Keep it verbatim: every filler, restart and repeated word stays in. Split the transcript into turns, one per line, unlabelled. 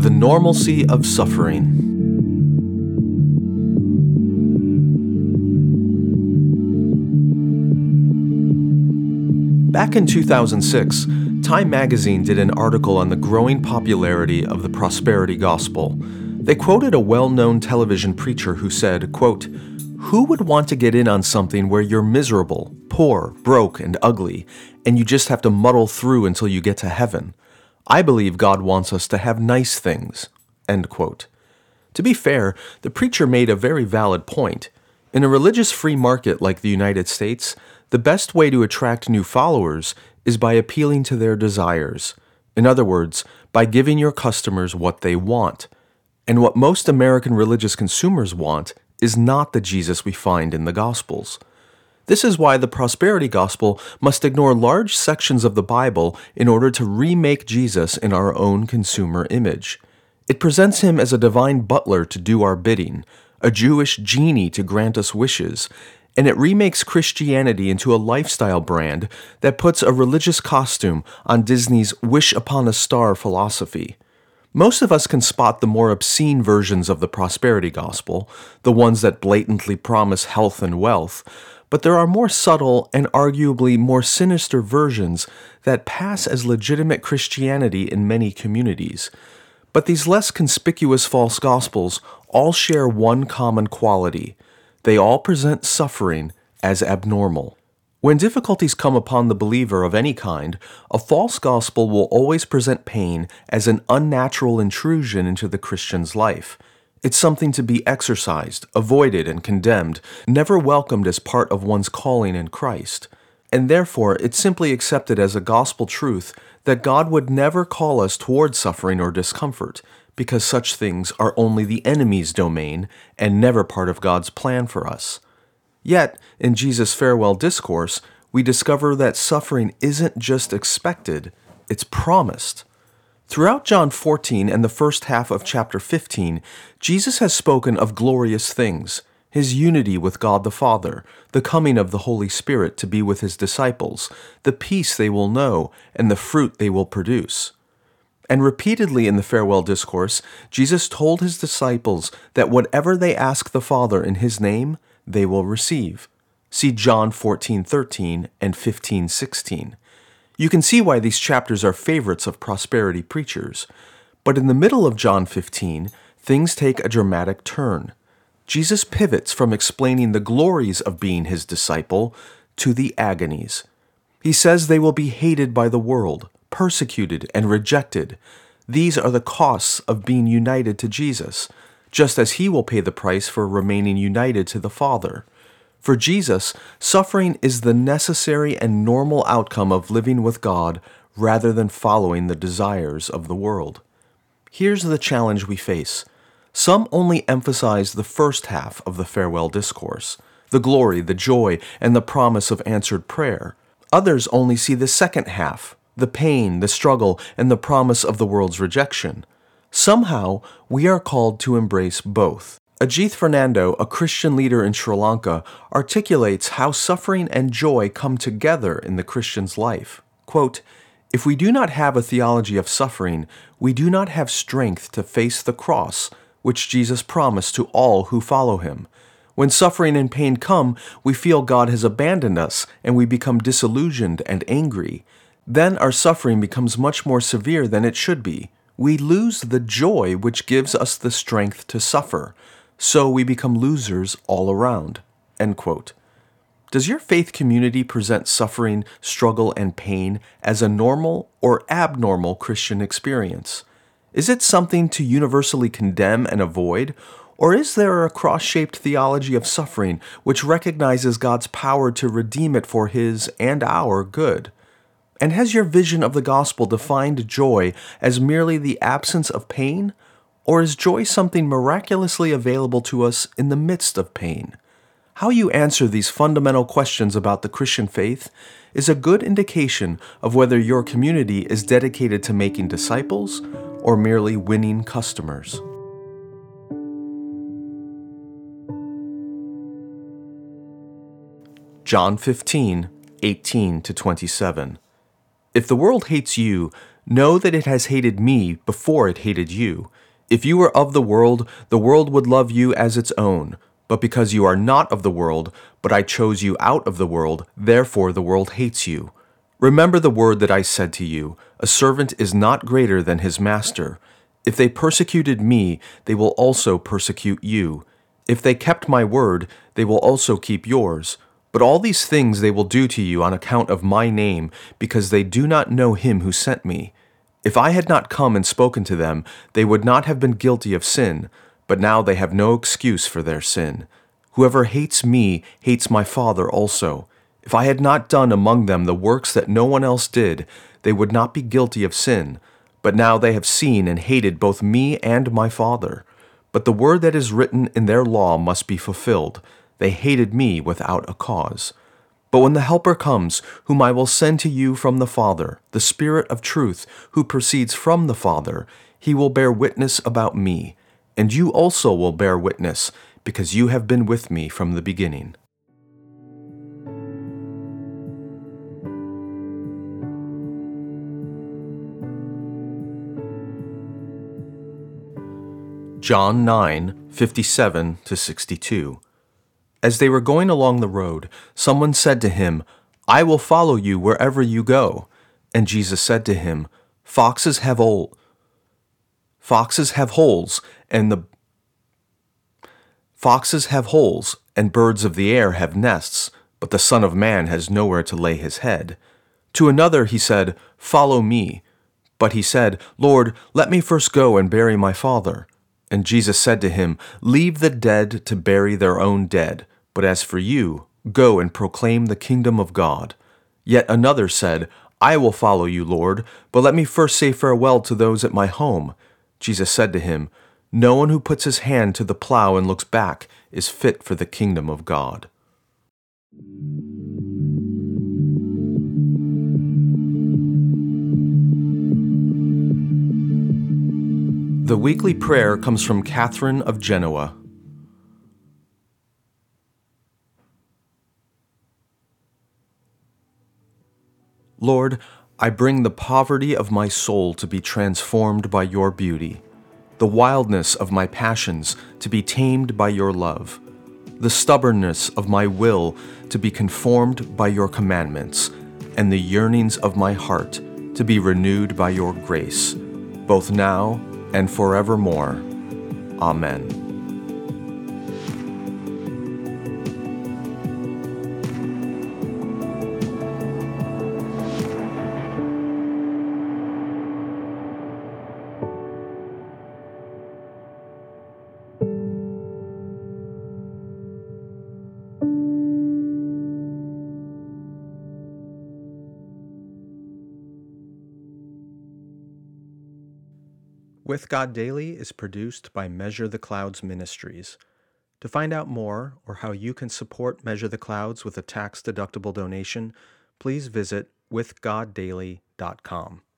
The Normalcy of Suffering. Back in two thousand six, Time magazine did an article on the growing popularity of the prosperity gospel. They quoted a well-known television preacher who said, quote, "Who would want to get in on something where you're miserable, poor, broke, and ugly, and you just have to muddle through until you get to heaven? I believe God wants us to have nice things." End quote. To be fair, the preacher made a very valid point. In a religious free market like the United States, the best way to attract new followers is by appealing to their desires. In other words, by giving your customers what they want. And what most American religious consumers want is not the Jesus we find in the Gospels. This is why the prosperity gospel must ignore large sections of the Bible in order to remake Jesus in our own consumer image. It presents him as a divine butler to do our bidding, a Jewish genie to grant us wishes, and it remakes Christianity into a lifestyle brand that puts a religious costume on Disney's Wish Upon a Star philosophy. Most of us can spot the more obscene versions of the prosperity gospel, the ones that blatantly promise health and wealth, but there are more subtle and arguably more sinister versions that pass as legitimate Christianity in many communities. But these less conspicuous false gospels all share one common quality. They all present suffering as abnormal. When difficulties come upon the believer of any kind, a false gospel will always present pain as an unnatural intrusion into the Christian's life. It's something to be exorcised, avoided, and condemned, never welcomed as part of one's calling in Christ. And therefore, it's simply accepted as a gospel truth that God would never call us toward suffering or discomfort, because such things are only the enemy's domain and never part of God's plan for us. Yet, in Jesus' farewell discourse, we discover that suffering isn't just expected, it's promised. Throughout John fourteen and the first half of chapter fifteen, Jesus has spoken of glorious things, his unity with God the Father, the coming of the Holy Spirit to be with his disciples, the peace they will know, and the fruit they will produce. And repeatedly in the farewell discourse, Jesus told his disciples that whatever they ask the Father in his name, they will receive. See John fourteen thirteen and fifteen sixteen. You can see why these chapters are favorites of prosperity preachers. But in the middle of John fifteen, things take a dramatic turn. Jesus pivots from explaining the glories of being his disciple to the agonies. He says they will be hated by the world, persecuted and rejected. These are the costs of being united to Jesus, just as he will pay the price for remaining united to the Father. For Jesus, suffering is the necessary and normal outcome of living with God rather than following the desires of the world. Here's the challenge we face. Some only emphasize the first half of the farewell discourse, the glory, the joy, and the promise of answered prayer. Others only see the second half, the pain, the struggle, and the promise of the world's rejection. Somehow, we are called to embrace both. Ajith Fernando, a Christian leader in Sri Lanka, articulates how suffering and joy come together in the Christian's life. Quote, "If we do not have a theology of suffering, we do not have strength to face the cross, which Jesus promised to all who follow him. When suffering and pain come, we feel God has abandoned us, and we become disillusioned and angry. Then our suffering becomes much more severe than it should be. We lose the joy which gives us the strength to suffer. So we become losers all around." End quote. Does your faith community present suffering, struggle, and pain as a normal or abnormal Christian experience? Is it something to universally condemn and avoid, or is there a cross-shaped theology of suffering which recognizes God's power to redeem it for his and our good? And has your vision of the gospel defined joy as merely the absence of pain, or is joy something miraculously available to us in the midst of pain? How you answer these fundamental questions about the Christian faith is a good indication of whether your community is dedicated to making disciples or merely winning customers. John fifteen, eighteen to twenty-seven. If the world hates you, Know that it has hated me before it hated you. If you were of the world, the world would love you as its own. But because you are not of the world, but I chose you out of the world, therefore the world hates you. Remember the word that I said to you, a servant is not greater than his master. If they persecuted me, they will also persecute you. If they kept my word, they will also keep yours. But all these things they will do to you on account of my name, because they do not know him who sent me. If I had not come and spoken to them, they would not have been guilty of sin, but now they have no excuse for their sin. Whoever hates me hates my Father also. If I had not done among them the works that no one else did, they would not be guilty of sin. But now they have seen and hated both me and my Father. But the word that is written in their law must be fulfilled. They hated me without a cause. But when the Helper comes, whom I will send to you from the Father, the Spirit of truth, who proceeds from the Father, he will bear witness about me. And you also will bear witness, because you have been with me from the beginning. John nine, fifty-seven to sixty-two. As they were going along the road, someone said to him, I will follow you wherever you go. And Jesus said to him, Foxes have hole, foxes have holes, and the foxes have holes, and birds of the air have nests, but the Son of Man has nowhere to lay his head. To another he said, Follow me. But he said, Lord, let me first go and bury my father. And Jesus said to him, Leave the dead to bury their own dead. But as for you, go and proclaim the kingdom of God. Yet another said, I will follow you, Lord, but let me first say farewell to those at my home. Jesus said to him, No one who puts his hand to the plow and looks back is fit for the kingdom of God. The weekly prayer comes from Catherine of Genoa. Lord, I bring the poverty of my soul to be transformed by your beauty, the wildness of my passions to be tamed by your love, the stubbornness of my will to be conformed by your commandments, and the yearnings of my heart to be renewed by your grace, both now and forevermore. Amen. With God Daily is produced by Measure the Clouds Ministries. To find out more or how you can support Measure the Clouds with a tax-deductible donation, please visit with god daily dot com.